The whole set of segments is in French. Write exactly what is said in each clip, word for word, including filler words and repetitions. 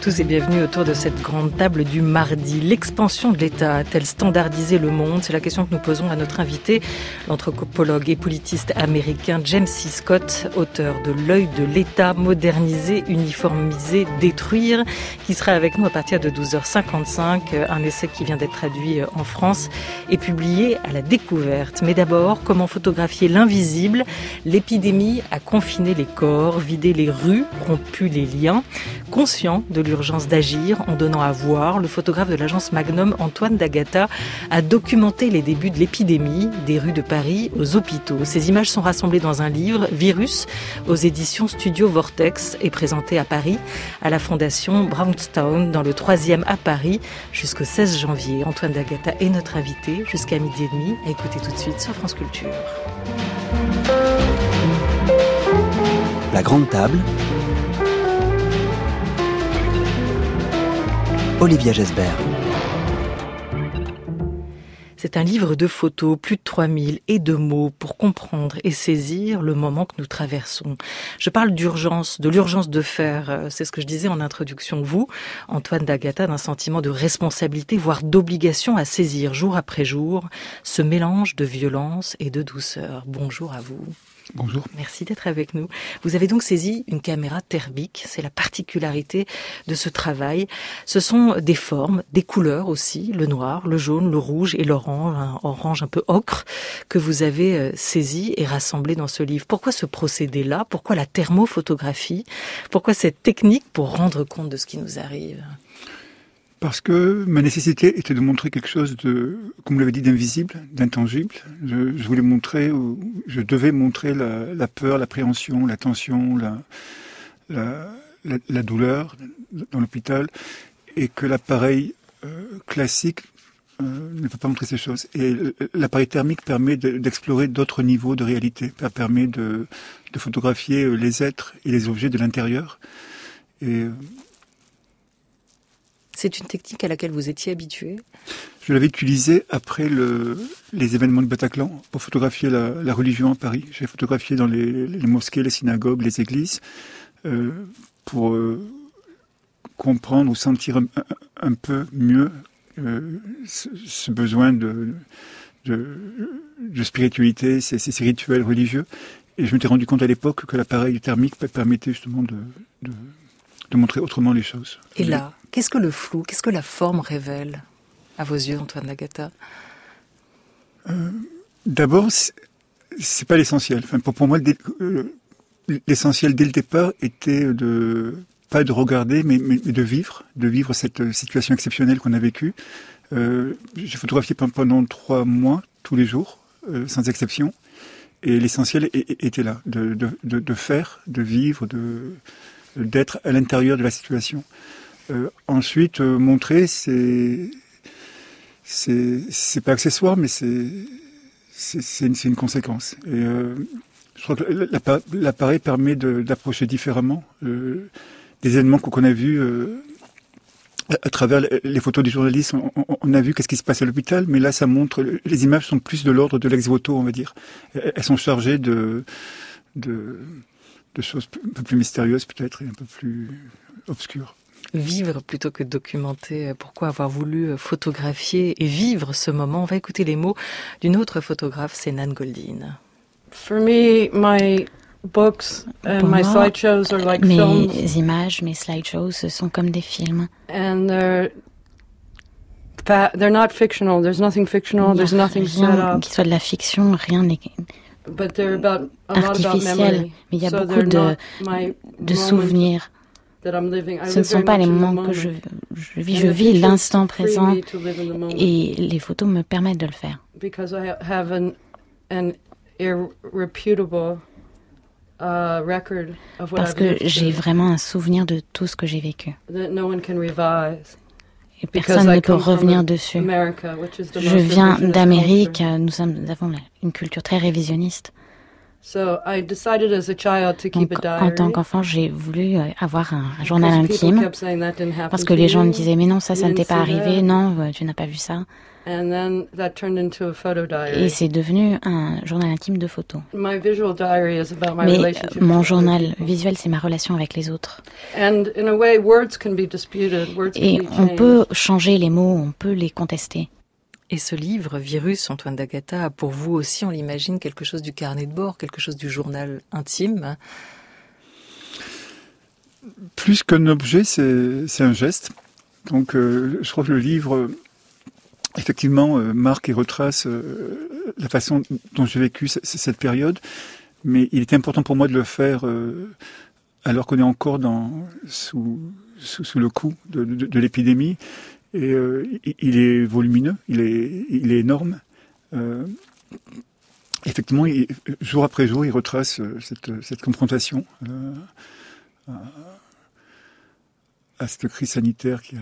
tous et bienvenue autour de cette grande table du mardi. L'expansion de l'État a-t-elle standardisé le monde ? C'est la question que nous posons à notre invité, l'anthropologue et politiste américain James C. Scott, auteur de L'œil de l'État, moderniser, uniformiser, détruire, qui sera avec nous à partir de douze heures cinquante-cinq, un essai qui vient d'être traduit en France et publié à La Découverte. Mais d'abord, comment photographier l'invisible ? L'épidémie a confiné les corps, vidé les rues, rompu les liens. Conscient de l'urgence d'agir en donnant à voir, le photographe de l'agence Magnum, Antoine D'Agata, a documenté les débuts de l'épidémie, des rues de Paris aux hôpitaux. Ces images sont rassemblées dans un livre, Virus, aux éditions Studio Vortex, et présenté à Paris, à la Fondation Brownstone, dans le troisième à Paris, jusqu'au seize janvier. Antoine D'Agata est notre invité, jusqu'à midi et demi, à écouter tout de suite sur France Culture. La grande table, Olivia Gesbert. C'est un livre de photos, plus de trois mille, et de mots pour comprendre et saisir le moment que nous traversons. Je parle d'urgence, de l'urgence de faire, c'est ce que je disais en introduction, vous, Antoine D'Agata, d'un sentiment de responsabilité, voire d'obligation à saisir jour après jour ce mélange de violence et de douceur. Bonjour à vous. Bonjour. Merci d'être avec nous. Vous avez donc saisi une caméra thermique, c'est la particularité de ce travail. Ce sont des formes, des couleurs aussi, le noir, le jaune, le rouge et l'orange, un orange un peu ocre, que vous avez saisi et rassemblé dans ce livre. Pourquoi ce procédé-là ? Pourquoi la thermophotographie ? Pourquoi cette technique pour rendre compte de ce qui nous arrive ? Parce que ma nécessité était de montrer quelque chose de, comme vous l'avez dit, d'invisible, d'intangible. Je, je voulais montrer, je devais montrer la, la peur, l'appréhension, la tension, la, la, la, la douleur dans l'hôpital, et que l'appareil euh, classique euh, ne peut pas montrer ces choses. Et l'appareil thermique permet de, d'explorer d'autres niveaux de réalité, ça permet de, de photographier les êtres et les objets de l'intérieur. Et c'est une technique à laquelle vous étiez habitué ? Je l'avais utilisée après le, les événements de Bataclan pour photographier la, la religion à Paris. J'ai photographié dans les, les mosquées, les synagogues, les églises, euh, pour euh, comprendre ou sentir un, un, un peu mieux euh, ce, ce besoin de, de, de spiritualité, ces, ces rituels religieux. Et je m'étais rendu compte à l'époque que l'appareil thermique permettait justement de, de, de montrer autrement les choses. Et là, qu'est-ce que le flou, qu'est-ce que la forme révèle à vos yeux, Antoine D'Agata ? euh, D'abord, c'est, c'est pas l'essentiel. Enfin, pour, pour moi, le, l'essentiel dès le départ était de pas de regarder, mais, mais de vivre, de vivre cette situation exceptionnelle qu'on a vécue. Euh, j'ai photographié pendant trois mois, tous les jours, euh, sans exception, et l'essentiel était là, de, de, de, de faire, de vivre, de d'être à l'intérieur de la situation. Euh, ensuite, euh, montrer, c'est, c'est, c'est pas accessoire, mais c'est, c'est, c'est, une, c'est une conséquence. Et euh, je crois que l'appareil permet de, d'approcher différemment euh, des événements qu'on a vus euh, à, à travers les photos des journalistes. On, on, on a vu qu'est-ce qui se passe à l'hôpital, mais là, ça montre, les images sont plus de l'ordre de l'ex-voto, on va dire. Elles sont chargées de, de, de choses un peu plus mystérieuses, peut-être, et un peu plus obscures. Vivre plutôt que documenter. Pourquoi avoir voulu photographier et vivre ce moment ? On va écouter les mots d'une autre photographe, c'est Nan Goldin. For me, my books and Pour my moi, slideshows are like mes films. images, mes slideshows, ce sont comme des films. And they're fa- they're not fictional. There's nothing fictional. There's nothing set Rien up. qui soit de la fiction, rien n'est But they're about a lot about artificiel. memory. Mais il y a So beaucoup they're de, not my de moments souvenirs. that I'm living. I Ce ne live sont very pas les much in the moments que moment. je, je vis, And je the vis pictures l'instant free présent me to live in the moment. et les photos me permettent de le faire. Because I ha- have an an irreputable uh, record of what Parce I've que lived j'ai through vraiment un souvenir de tout ce que j'ai vécu. that no one can revise. Et Because personne I ne peut come from revenir dessus. America, which is the Je most viens revisionist d'Amérique, culture. nous, sommes, nous avons une culture très révisionniste. So I decided as a child to keep Donc, a en diary. tant qu'enfant, j'ai voulu euh, avoir un, un journal because people intime kept saying that didn't happen parce to que les gens you. me disaient mais non, ça, ça You ne t'est didn't pas see arrivé, that. non, euh, tu n'as pas vu ça. And then that turned into a photo diary. Et c'est devenu un journal intime de photos. My visual diary is about my Mais relationship euh, mon with other journal people. visuel, c'est ma relation avec les autres. And in a way, words can be disputed. Words Et can be on changed. peut changer les mots, on peut les contester. Et ce livre, Virus, Antoine d'Agata, a pour vous aussi, on l'imagine, quelque chose du carnet de bord, quelque chose du journal intime. Plus qu'un objet, c'est, c'est un geste. Donc, euh, je crois que le livre, euh, effectivement, euh, marque et retrace euh, la façon dont j'ai vécu c- c- cette période. Mais il était important pour moi de le faire euh, alors qu'on est encore dans, sous, sous, sous le coup de, de, de l'épidémie. Et euh, il est volumineux, il est, il est énorme. Euh, effectivement, il, jour après jour, il retrace euh, cette, cette confrontation euh, à, à cette crise sanitaire qui a,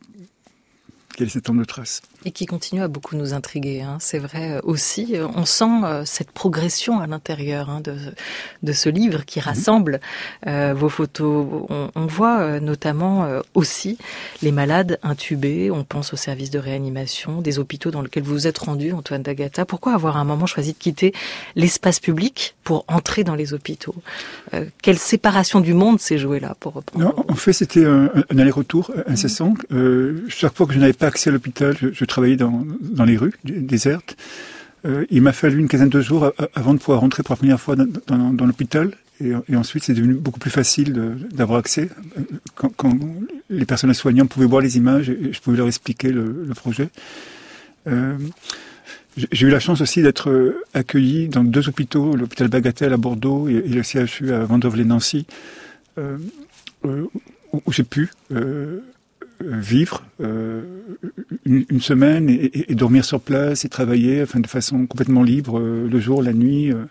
qui a laissé tant de traces. Et qui continue à beaucoup nous intriguer, hein. C'est vrai aussi, on sent euh, cette progression à l'intérieur hein, de, de ce livre qui rassemble euh, vos photos. On, on voit euh, notamment euh, aussi les malades intubés, on pense aux services de réanimation, des hôpitaux dans lesquels vous vous êtes rendu, Antoine d'Agata. Pourquoi avoir à un moment choisi de quitter l'espace public pour entrer dans les hôpitaux? euh, Quelle séparation du monde s'est jouée là, pour reprendre? Non, en fait, c'était un, un aller-retour incessant. Mmh. Euh, chaque fois que je n'avais pas accès à l'hôpital, je, je travaillais dans, dans les rues désertes. Euh, il m'a fallu une quinzaine de jours à, avant de pouvoir rentrer pour la première fois dans, dans, dans l'hôpital. Et, et ensuite, c'est devenu beaucoup plus facile de, d'avoir accès. Quand, quand les personnels soignants pouvaient voir les images et je pouvais leur expliquer le, le projet. Euh, j'ai eu la chance aussi d'être accueilli dans deux hôpitaux, l'hôpital Bagatelle à Bordeaux et, et le C H U à Vendôme-les-Nancy, euh, où, où j'ai pu euh, vivre euh, une, une semaine et, et, et dormir sur place et travailler enfin, de façon complètement libre, euh, le jour, la nuit. Euh,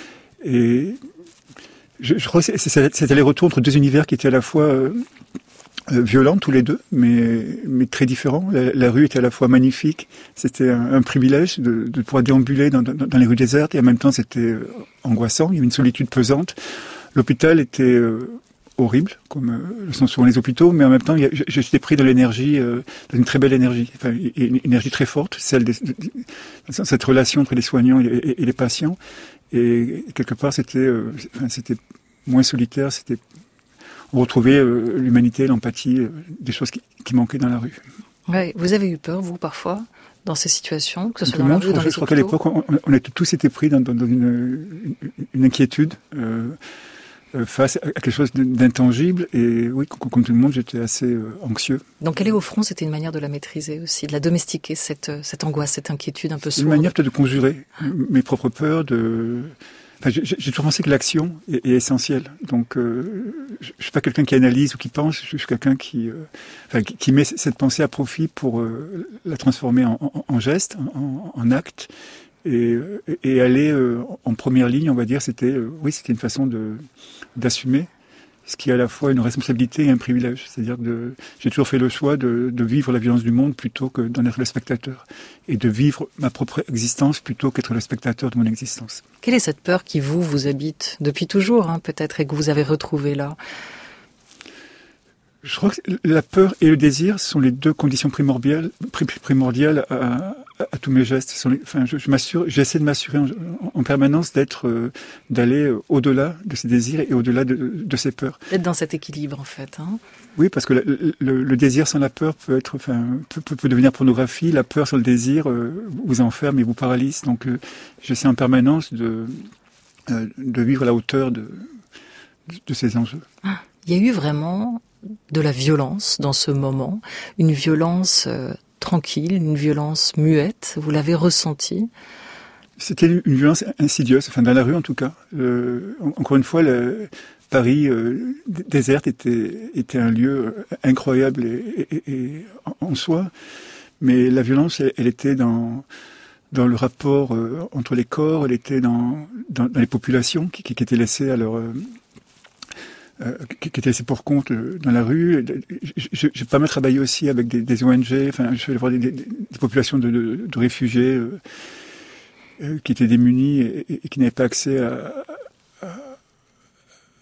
et je, je crois que c'est, c'est cet aller-retour entre deux univers qui étaient à la fois euh, euh, violents tous les deux, mais, mais très différents. La, la rue était à la fois magnifique, c'était un, un privilège de, de pouvoir déambuler dans, dans, dans les rues désertes, et en même temps c'était euh, angoissant, il y avait une solitude pesante. L'hôpital était... Euh, horrible, comme euh, le sont souvent les hôpitaux, mais en même temps, il y a, j'étais pris de l'énergie, euh, d'une très belle énergie, enfin, une énergie très forte, celle de, de, de cette relation entre les soignants et, et, et les patients. Et quelque part, c'était, euh, enfin, c'était moins solitaire, c'était, on retrouvait euh, l'humanité, l'empathie, euh, des choses qui, qui manquaient dans la rue. Ouais, vous avez eu peur, vous, parfois, dans ces situations, que ce soit Tout dans la monde, rue ou dans je, les je crois hôpitaux? qu'à l'époque, on, on a tous été pris dans, dans, dans une, une, une inquiétude. Euh, face à quelque chose d'intangible, et oui, comme tout le monde, j'étais assez euh, anxieux. Donc aller au front, c'était une manière de la maîtriser aussi, de la domestiquer, cette, cette angoisse, cette inquiétude un peu sourde. Une manière peut-être de conjurer mes propres peurs, de... Enfin, j'ai, j'ai toujours pensé que l'action est, est essentielle. Donc, euh, je ne suis pas quelqu'un qui analyse ou qui pense, je suis quelqu'un qui, euh, enfin, qui, qui met cette pensée à profit pour euh, la transformer en, en, en geste, en, en acte, et, et aller euh, en première ligne, on va dire, c'était, euh, oui, c'était une façon de d'assumer ce qui est à la fois une responsabilité et un privilège. C'est-à-dire que j'ai toujours fait le choix de, de vivre la violence du monde plutôt que d'en être le spectateur. Et de vivre ma propre existence plutôt qu'être le spectateur de mon existence. Quelle est cette peur qui vous, vous habite depuis toujours, hein, peut-être, et que vous avez retrouvée là? Je crois que la peur et le désir sont les deux conditions primordiales, primordiales à, à, à tous mes gestes. Sont les, enfin, je, je m'assure, j'essaie de m'assurer en, en permanence d'être, euh, d'aller au-delà de ces désirs et au-delà de, de ces peurs. D'être dans cet équilibre, en fait. Hein. Oui, parce que le, le, le désir sans la peur peut être, enfin, peut, peut, peut devenir pornographie. La peur sans le désir euh, vous enferme et vous paralyse. Donc, euh, j'essaie en permanence de, euh, de vivre à la hauteur de, de, de ces enjeux. Ah, il y a eu vraiment de la violence dans ce moment, une violence euh, tranquille, une violence muette, vous l'avez ressenti? C'était une violence insidieuse, enfin dans la rue en tout cas. Euh, encore une fois, le, Paris euh, déserte était, était un lieu incroyable et, et, et en soi, mais la violence, elle, elle était dans, dans le rapport euh, entre les corps, elle était dans, dans, dans les populations qui, qui étaient laissées à leur... Euh, Euh, qui, qui étaient laissés pour compte euh, dans la rue. J'ai, j'ai pas mal travaillé aussi avec des, des O N G, enfin, je suis allé voir des, des, des populations de, de, de réfugiés euh, euh, qui étaient démunis et, et qui n'avaient pas accès à,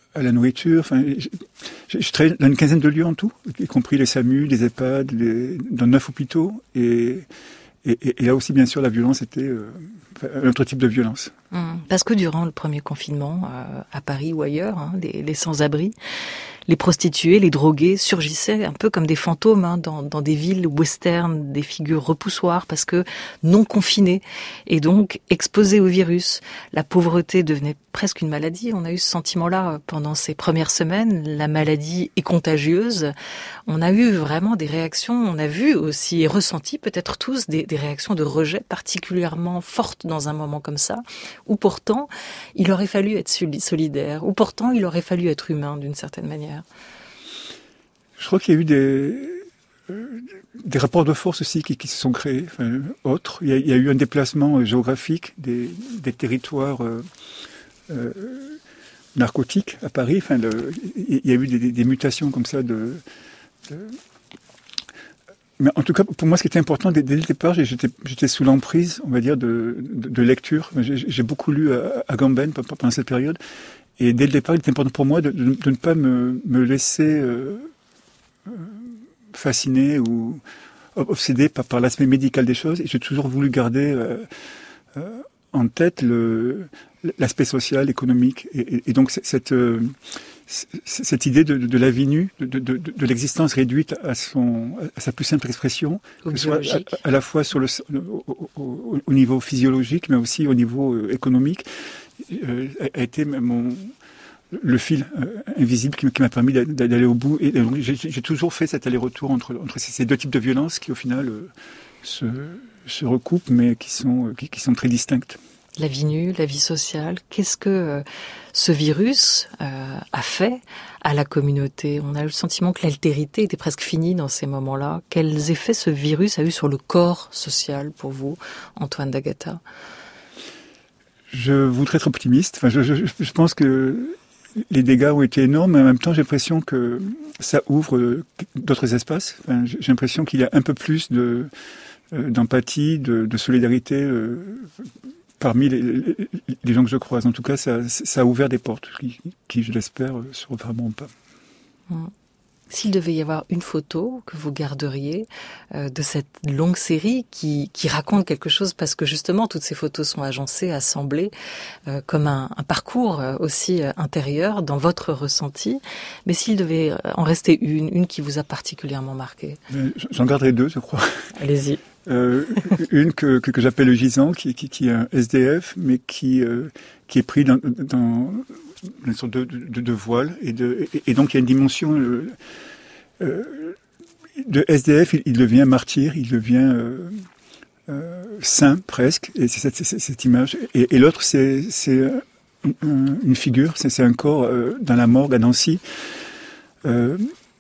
à la nourriture. Enfin, je, je travaille dans une quinzaine de lieux en tout, y compris les SAMU, les EHPAD, les, dans neuf hôpitaux. Et, et, et là aussi, bien sûr, la violence était euh, un autre type de violence. Mmh. Parce que durant le premier confinement, euh, à Paris ou ailleurs, hein, les, les sans-abri, les prostituées, les drogués surgissaient un peu comme des fantômes hein, dans, dans des villes western, des figures repoussoires parce que non confinées et donc exposées au virus. La pauvreté devenait presque une maladie. On a eu ce sentiment-là pendant ces premières semaines. La maladie est contagieuse. On a eu vraiment des réactions, on a vu aussi et ressenti peut-être tous des, des réactions de rejet particulièrement fortes dans un moment comme ça, où pourtant il aurait fallu être solidaire, où pourtant il aurait fallu être humain d'une certaine manière. Je crois qu'il y a eu des, euh, des rapports de force aussi qui, qui se sont créés, enfin, autres. Il y, a, il y a eu un déplacement géographique des, des territoires euh, euh, narcotiques à Paris. Enfin, le, il y a eu des, des mutations comme ça de, de... Mais en tout cas, pour moi, ce qui était important dès, dès le départ, j'étais, j'étais sous l'emprise, on va dire, de, de, de lecture. J'ai, j'ai beaucoup lu à, à Gamben pendant cette période. Et dès le départ, il était important pour moi de, de, de ne pas me, me laisser euh, fasciner ou obsédé par, par l'aspect médical des choses. Et j'ai toujours voulu garder euh, euh, en tête le, l'aspect social, économique. Et, et, et donc cette, euh, cette idée de, de, de la vie nue, de, de, de, de l'existence réduite à, son, à sa plus simple expression, que ce soit à, à la fois sur le, au, au, au niveau physiologique, mais aussi au niveau euh, économique, euh, a été mon... le fil euh, invisible qui, qui m'a permis d'aller au bout. Et donc, j'ai, j'ai toujours fait cet aller-retour entre, entre ces deux types de violences qui, au final, euh, se, se recoupent, mais qui sont, euh, qui, qui sont très distinctes. La vie nue, la vie sociale, qu'est-ce que euh, ce virus euh, a fait à la communauté? On a le sentiment que l'altérité était presque finie dans ces moments-là. Quels effets ce virus a eu sur le corps social pour vous, Antoine d'Agata? Je voudrais être optimiste. Enfin, je, je, je pense que les dégâts ont été énormes, mais en même temps, j'ai l'impression que ça ouvre d'autres espaces. Enfin, j'ai l'impression qu'il y a un peu plus de, euh, d'empathie, de, de solidarité euh, parmi les, les, les gens que je croise. En tout cas, ça, ça a ouvert des portes qui, qui je l'espère, se refermeront pas. Mmh. S'il devait y avoir une photo que vous garderiez euh, de cette longue série qui, qui raconte quelque chose, parce que justement toutes ces photos sont agencées, assemblées euh, comme un, un parcours euh, aussi euh, intérieur dans votre ressenti, mais s'il devait en rester une, une qui vous a particulièrement marqué? J'en garderai deux, je crois. Allez-y. Euh, une que, que, que j'appelle le gisant, qui, qui, qui est un S D F, mais qui, euh, qui est pris dans, dans une sorte de, de, de voile. Et, de, et, et donc il y a une dimension euh, euh, de S D F, il, il devient martyr, il devient euh, euh, saint presque, et c'est cette, c'est, cette image. Et, et l'autre, c'est, c'est une, une figure, c'est, c'est un corps euh, dans la morgue à Nancy, euh,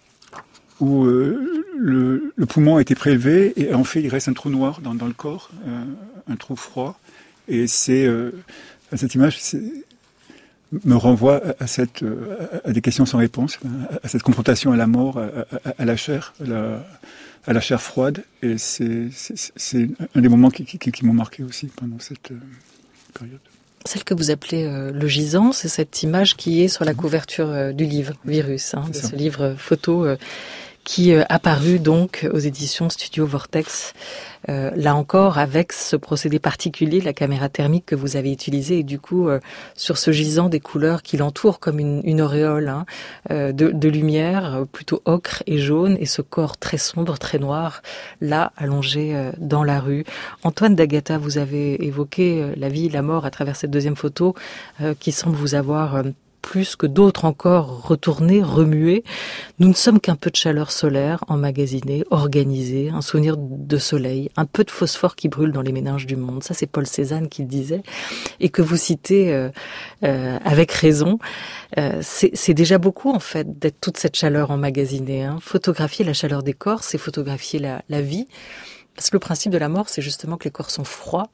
où euh, le, le poumon a été prélevé et en fait il reste un trou noir dans, dans le corps, euh, un trou froid. Et c'est euh, cette image c'est, me renvoie à, à, cette, à des questions sans réponse, à, à cette confrontation à la mort, à, à, à la chair, à la, à la chair froide. Et c'est, c'est, c'est un des moments qui, qui, qui m'ont marqué aussi pendant cette euh, période. Celle que vous appelez euh, le gisant, c'est cette image qui est sur la couverture euh, du livre Virus, hein, de ce livre photo euh, qui est apparu donc aux éditions Studio Vortex. Euh, là encore, avec ce procédé particulier, la caméra thermique que vous avez utilisée, et du coup, euh, sur ce gisant, des couleurs qui l'entourent comme une, une auréole hein, euh, de, de lumière, plutôt ocre et jaune, et ce corps très sombre, très noir, là, allongé euh, dans la rue. Antoine d'Agata, vous avez évoqué euh, la vie, la mort à travers cette deuxième photo, euh, qui semble vous avoir... Euh, plus que d'autres encore retournés, remués. Nous ne sommes qu'un peu de chaleur solaire emmagasinée, organisée, un souvenir de soleil, un peu de phosphore qui brûle dans les méninges du monde. Ça, c'est Paul Cézanne qui le disait et que vous citez euh, euh, avec raison. Euh, c'est, c'est déjà beaucoup, en fait, d'être toute cette chaleur emmagasinée. Hein. Photographier la chaleur des corps, c'est photographier la, la vie. Parce que le principe de la mort, c'est justement que les corps sont froids.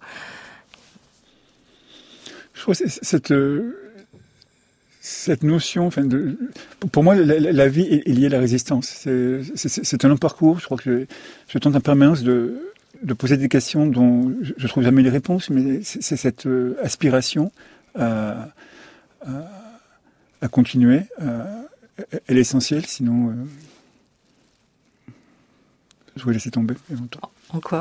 Je crois que c'est cette... Euh... Cette notion, enfin de, pour moi, la, la vie est liée à la résistance. C'est, c'est, c'est un long parcours. Je crois que je, je tente en permanence de, de poser des questions dont je, je trouve jamais les réponses, mais c'est, c'est cette aspiration à, à, à continuer. À, elle est essentielle, sinon euh, je vais laisser tomber longtemps. En quoi ?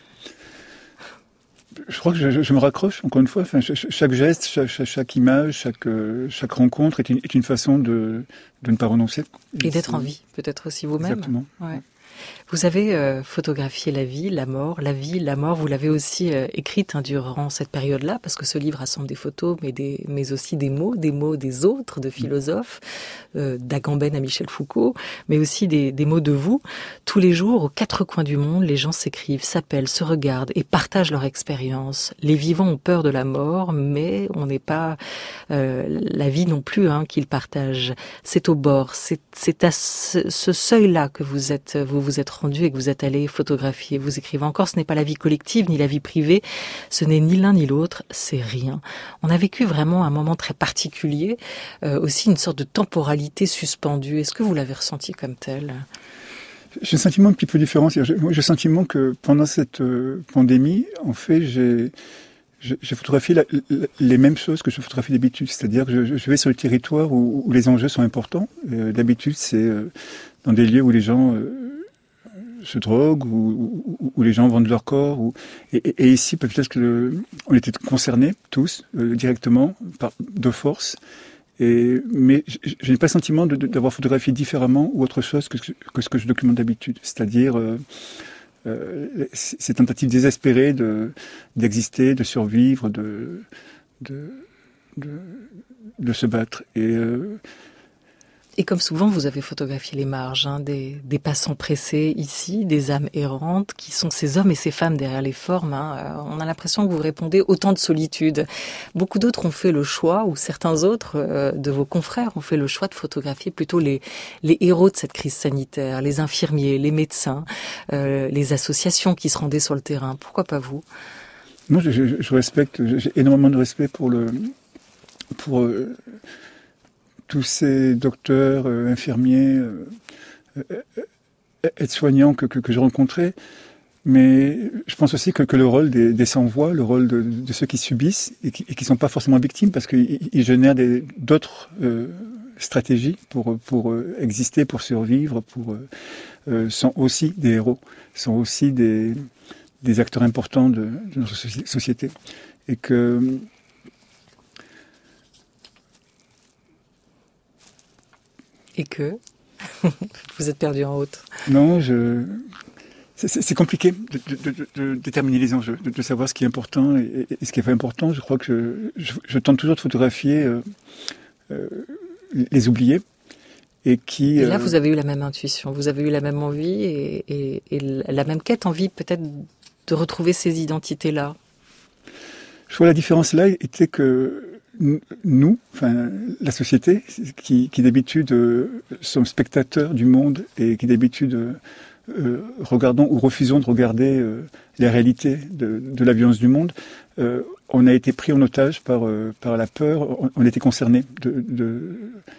Je crois que je, je me raccroche, encore une fois. Enfin, chaque geste, chaque, chaque, chaque image, chaque, chaque rencontre est une, est une façon de, de ne pas renoncer. Et, Et d'être en vie, peut-être aussi vous-même. Exactement. Ouais. Vous avez euh, photographié la vie, la mort, la vie, la mort. Vous l'avez aussi euh, écrite hein, durant cette période-là, parce que ce livre rassemble des photos, mais, des, mais aussi des mots, des mots des autres, de philosophes, euh, d'Agamben à Michel Foucault, mais aussi des, des mots de vous. Tous les jours, aux quatre coins du monde, les gens s'écrivent, s'appellent, se regardent et partagent leur expérience. Les vivants ont peur de la mort, mais on n'est pas euh, la vie non plus hein, qu'ils partagent. C'est au bord, c'est, c'est à ce, ce seuil-là que vous êtes, vous vous êtes rendu et que vous êtes allé photographier. Vous écrivez encore, ce n'est pas la vie collective ni la vie privée, ce n'est ni l'un ni l'autre, c'est rien. On a vécu vraiment un moment très particulier, euh, aussi une sorte de temporalité suspendue. Est-ce que vous l'avez ressenti comme tel ? J'ai un sentiment un petit peu différent. J'ai, j'ai le sentiment que pendant cette euh, pandémie, en fait, j'ai, j'ai, j'ai photographié la, la, les mêmes choses que je photographie d'habitude. C'est-à-dire que je, je vais sur le territoire où, où les enjeux sont importants. Euh, d'habitude, c'est euh, dans des lieux où les gens euh, se droguent, où, où, où les gens vendent leur corps. Où, et, et, et ici, peut-être que le, on était concernés tous euh, directement, par, de force. Et, mais je, je n'ai pas le sentiment de, de, d'avoir photographié différemment ou autre chose que, que ce que je documente d'habitude. C'est-à-dire euh, euh, ces tentatives désespérées de, d'exister, de survivre, de, de, de, de se battre. Et, euh, Et comme souvent, vous avez photographié les marges, hein, des, des passants pressés ici, des âmes errantes, qui sont ces hommes et ces femmes derrière les formes. Hein. On a l'impression que vous répondez autant de solitude. Beaucoup d'autres ont fait le choix, ou certains autres euh, de vos confrères ont fait le choix de photographier plutôt les, les héros de cette crise sanitaire, les infirmiers, les médecins, euh, les associations qui se rendaient sur le terrain. Pourquoi pas vous ? Moi, je, je, je respecte, j'ai énormément de respect pour le... pour euh, tous ces docteurs, euh, infirmiers, euh, euh, aides-soignants que, que, que j'ai rencontrés. Mais je pense aussi que, que le rôle des, des sans-voix, le rôle de, de ceux qui subissent et qui ne sont pas forcément victimes parce qu'ils ils génèrent des, d'autres euh, stratégies pour, pour euh, exister, pour survivre, pour, euh, sont aussi des héros, sont aussi des, des acteurs importants de, de notre société. Et que... Et que vous êtes perdu en route. Non, je... c'est, c'est, c'est compliqué de, de, de, de déterminer les enjeux, de, de savoir ce qui est important et, et ce qui n'est pas important. Je crois que je, je, je tente toujours de photographier euh, euh, les oubliés. Et, qui, et là, euh... vous avez eu la même intuition, vous avez eu la même envie et, et, et la même quête, envie peut-être de retrouver ces identités-là. Je vois la différence là était que nous, enfin la société, qui, qui d'habitude euh, sommes spectateurs du monde et qui d'habitude euh, regardons ou refusons de regarder euh, les réalités de, de la violence du monde, euh, on a été pris en otage par euh, par la peur, on, on était concernés de, de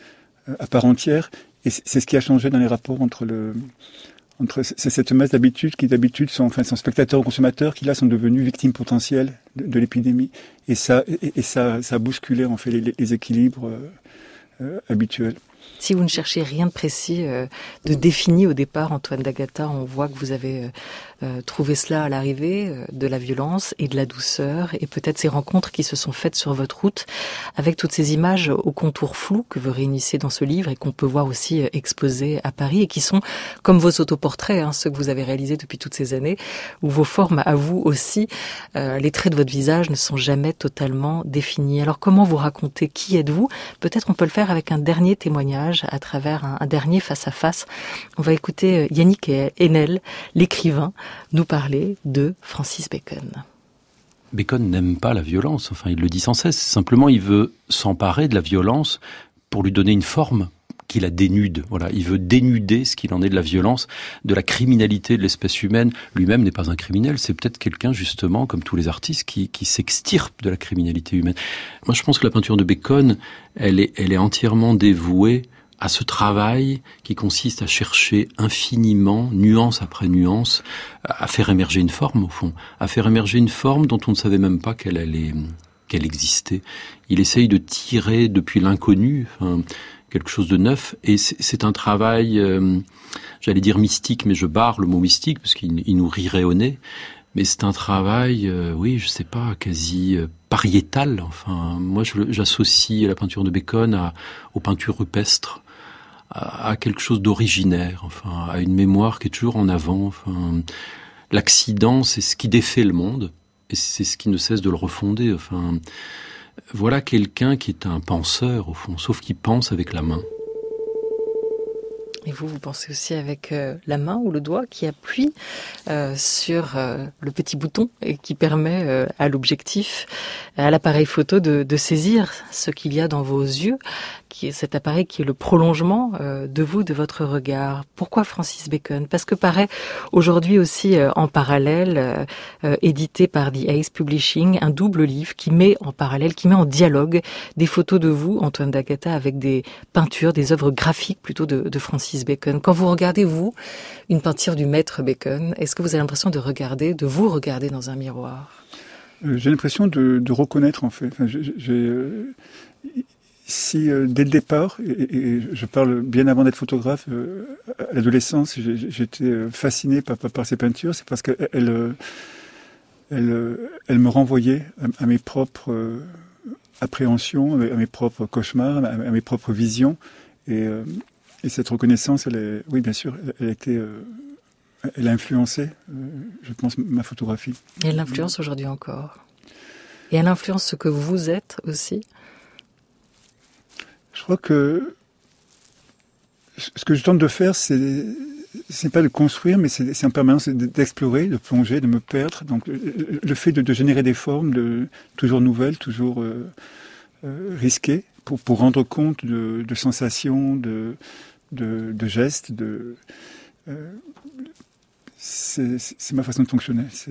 à part entière, et c'est, c'est ce qui a changé dans les rapports entre le entre c'est cette masse d'habitude qui d'habitude sont enfin sont spectateurs ou consommateurs qui là sont devenus victimes potentielles de, de l'épidémie et ça et, et ça ça a bousculé en fait les, les équilibres euh, euh, habituels. Si vous ne cherchez rien de précis, euh, de défini au départ, Antoine d'Agata, on voit que vous avez euh, trouvé cela à l'arrivée, euh, de la violence et de la douceur, et peut-être ces rencontres qui se sont faites sur votre route, avec toutes ces images au contour flou que vous réunissez dans ce livre et qu'on peut voir aussi euh, exposées à Paris, et qui sont comme vos autoportraits, hein, ceux que vous avez réalisés depuis toutes ces années, où vos formes à vous aussi, euh, les traits de votre visage ne sont jamais totalement définis. Alors comment vous racontez qui êtes-vous ? Peut-être on peut le faire avec un dernier témoignage, à travers un, un dernier face-à-face. On va écouter Yannick Haenel, l'écrivain, nous parler de Francis Bacon. Bacon n'aime pas la violence, enfin il le dit sans cesse. Simplement, il veut s'emparer de la violence pour lui donner une forme qui la dénude. Voilà, il veut dénuder ce qu'il en est de la violence, de la criminalité de l'espèce humaine. Lui-même n'est pas un criminel, c'est peut-être quelqu'un justement, comme tous les artistes, qui, qui s'extirpe de la criminalité humaine. Moi, je pense que la peinture de Bacon, elle est, elle est entièrement dévouée à ce travail qui consiste à chercher infiniment, nuance après nuance, à faire émerger une forme au fond, à faire émerger une forme dont on ne savait même pas qu'elle allait qu'elle existait. Il essaye de tirer depuis l'inconnu enfin, quelque chose de neuf, et c'est, c'est un travail, euh, j'allais dire mystique, mais je barre le mot mystique parce qu'il il nous rirait au nez. Mais c'est un travail, euh, oui, je sais pas, quasi euh, pariétal. Enfin, moi, je, j'associe la peinture de Bacon à, aux peintures rupestres, à, à quelque chose d'originaire, enfin, à une mémoire qui est toujours en avant. Enfin, l'accident, c'est ce qui défait le monde. Et c'est ce qui ne cesse de le refonder. Enfin, voilà quelqu'un qui est un penseur, au fond, sauf qu'il pense avec la main. Et vous, vous pensez aussi avec euh, la main ou le doigt qui appuie euh, sur euh, le petit bouton et qui permet euh, à l'objectif, à l'appareil photo de, de saisir ce qu'il y a dans vos yeux, qui est cet appareil qui est le prolongement euh, de vous, de votre regard. Pourquoi Francis Bacon ? Parce que paraît aujourd'hui aussi euh, en parallèle, euh, euh, édité par The Ace Publishing, un double livre qui met en parallèle, qui met en dialogue des photos de vous, Antoine d'Agata, avec des peintures, des œuvres graphiques plutôt de, de Francis Bacon. Quand vous regardez, vous, une peinture du maître Bacon, est-ce que vous avez l'impression de regarder, de vous regarder dans un miroir ? euh, J'ai l'impression de, de reconnaître, en fait. Enfin, j'ai, j'ai, euh, si, euh, dès le départ, et, et je parle bien avant d'être photographe, euh, à l'adolescence, j'ai, j'étais fasciné par, par, par ces peintures, c'est parce qu'elles elles, elles, elles me renvoyaient à, à mes propres euh, appréhensions, à mes propres cauchemars, à, à mes propres visions. Et... Euh, Et cette reconnaissance, elle est, oui, bien sûr, elle a été, euh, elle a influencé, euh, je pense, ma photographie. Et elle influence aujourd'hui encore. Et elle influence ce que vous êtes aussi. Je crois que ce que je tente de faire, c'est, c'est pas de construire, mais c'est, c'est en permanence d'explorer, de plonger, de me perdre. Donc, le fait de, de générer des formes, de toujours nouvelles, toujours euh, euh, risquées, pour, pour rendre compte de, de sensations, de De, de gestes, de, euh, c'est, c'est ma façon de fonctionner. C'est,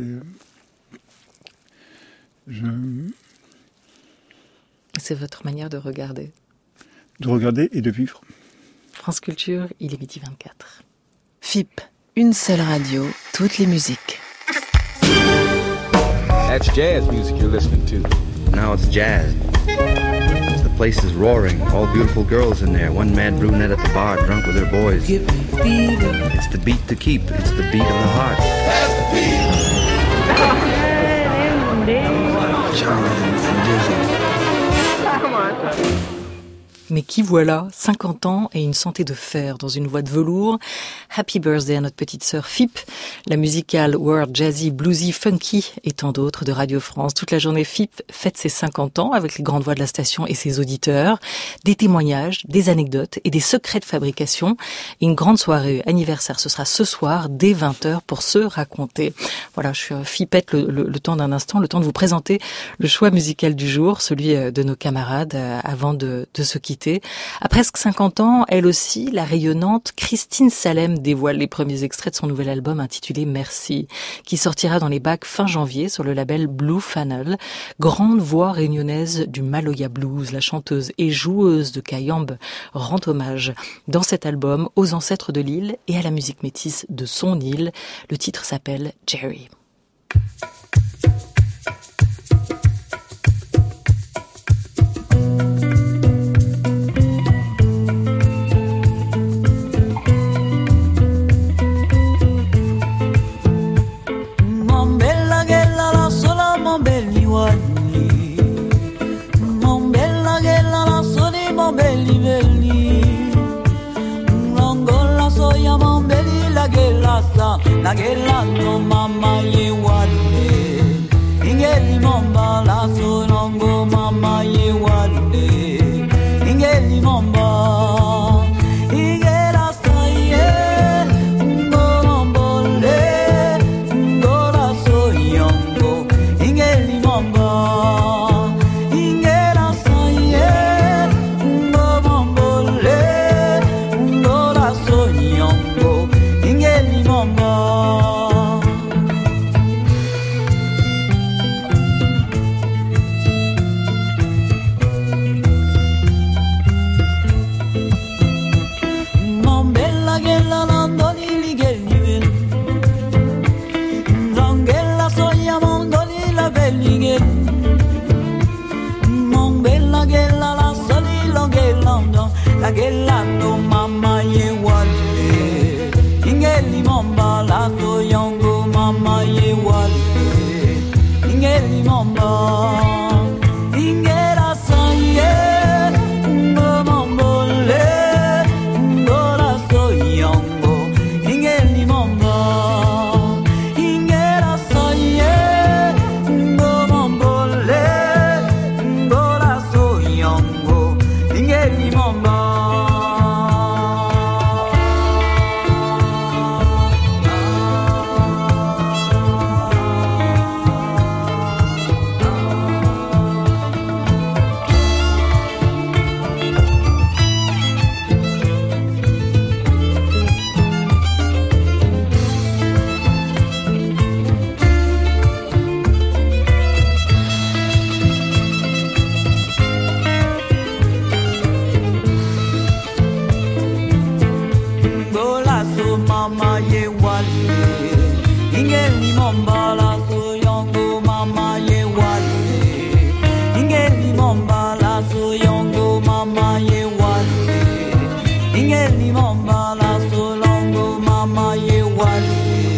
je, c'est votre manière de regarder. De regarder et de vivre. France Culture, il est midi vingt-quatre. F I P, une seule radio, toutes les musiques. That's jazz music you're listening to. Now it's jazz. The place is roaring, all beautiful girls in there, one mad brunette at the bar, drunk with her boys. Give me fever. It's the beat to keep, it's the beat of the heart. That's the beat. Charlie and Dizzy. Come on. Mais qui voilà, cinquante ans et une santé de fer dans une voix de velours. Happy birthday à notre petite sœur F I P, la musicale world jazzy, bluesy, funky et tant d'autres de Radio France. Toute la journée, F I P fête ses cinquante ans avec les grandes voix de la station et ses auditeurs. Des témoignages, des anecdotes et des secrets de fabrication. Et une grande soirée anniversaire, ce sera ce soir dès vingt heures pour se raconter. Voilà, je suis Fipette le, le, le temps d'un instant, le temps de vous présenter le choix musical du jour, celui de nos camarades avant de, de se quitter. À presque cinquante ans, elle aussi, la rayonnante Christine Salem dévoile les premiers extraits de son nouvel album intitulé Merci, qui sortira dans les bacs fin janvier sur le label Blue Funnel. Grande voix réunionnaise du Maloya Blues, la chanteuse et joueuse de Kayambe rend hommage dans cet album aux ancêtres de l'île et à la musique métisse de son île. Le titre s'appelle Jerry. La gela no mama ye wale ingeli momba la sonongo mama ye wale ingeli momba ingela saye ngorombole ngora soyongo ingeli momba ingela saye ngorombole ngora soyongo ingeli momba. gelando mama ye wale ingeli momba la to yongo mama ye wale ingeli momba ingera saye ngo mombole ngora so yongo ingeli momba ingera saye ngo mombole ngora so yongo ingeli momba. Golazo mama ye wale ingeli momba la so yongo mama ye wale ingeli momba la so yongo mama ye wale ingeli momba la so longo mama ye wale.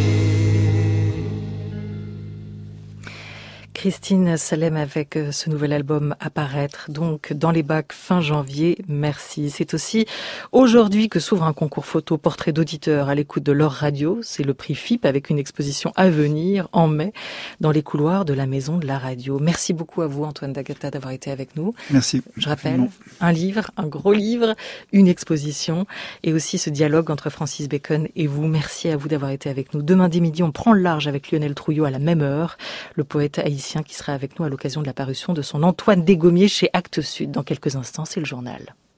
Christine Salem avec ce nouvel album à paraître donc dans les bacs fin janvier. Merci. C'est aussi aujourd'hui que s'ouvre un concours photo portrait d'auditeurs à l'écoute de leur radio. C'est le prix F I P avec une exposition à venir en mai dans les couloirs de la Maison de la Radio. Merci beaucoup à vous Antoine D'Agata d'avoir été avec nous. Merci. Je rappelle, un livre, un gros livre, une exposition et aussi ce dialogue entre Francis Bacon et vous. Merci à vous d'avoir été avec nous. Demain dès midi, on prend le large avec Lionel Trouillot à la même heure, le poète haïtien qui sera avec nous à l'occasion de la parution de son Antoine Dégommier chez Actes Sud. Dans quelques instants, c'est le journal.